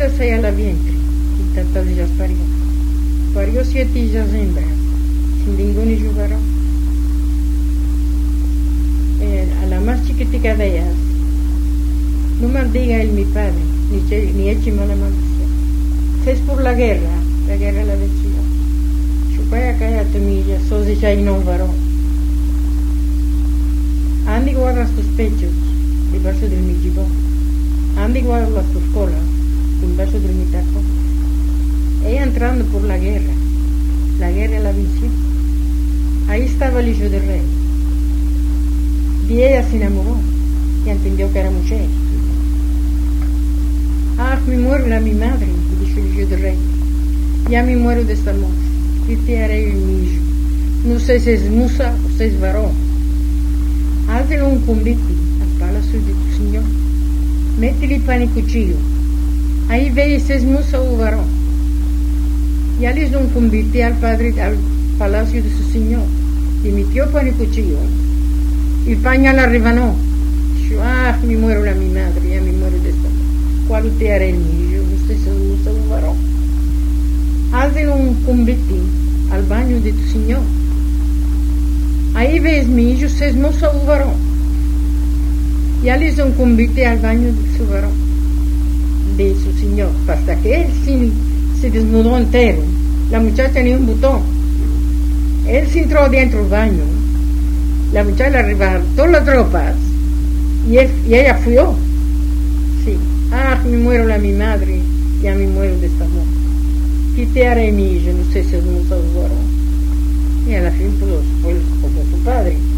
meses allá la vientre, y tantas ellas parió. Parió 7 hijas hembras, sin ningún hijo varón. A la más chiquitica de ellas, no maldiga él mi padre, ni eche mala maldición. Es por la guerra la venció. Chupaya calla tomilla, sos hija y no varón. Andi guardas tus pechos, debajo del mi gibón. Andi guardas tus colas, debajo del mi tacón. Ella entrando por la guerra la venció. Ahí estaba el hijo del rey. Y ella se enamoró y entendió que era mujer. Ah, me muero la mi madre, dijo el hijo del rey. Ya me muero de esta amor. ¿Qué te haré el mi hijo? No sé si es musa o si es varón. Hazle un convite al palacio de tu señor. Métele pan y cuchillo. Ahí ve si es musa o varón. Ya les dio un convite al palacio de su señor. Y metió pan y cuchillo. El pan ya la rebanó. Dijo, ah, me muero la mi madre, ya me muero de esta. ¿Cuál te haré el mío? No sé si es musa o varón. Hazle un convite al baño de tu señor. Ahí ves mi hijo, si es moza o varón. Ya le hizo un convite al baño de su varón, de su señor, hasta que él se desnudó entero. La muchacha ni un botón. Él se entró dentro del baño. La muchacha le arrebató las ropas y ella fuyó. Sí. Ah, me muero la mi madre, ya me muero de esta amor. ¿Qué te haré mi hijo? No sé si es moza o varón. Y a la fin pues como su padre.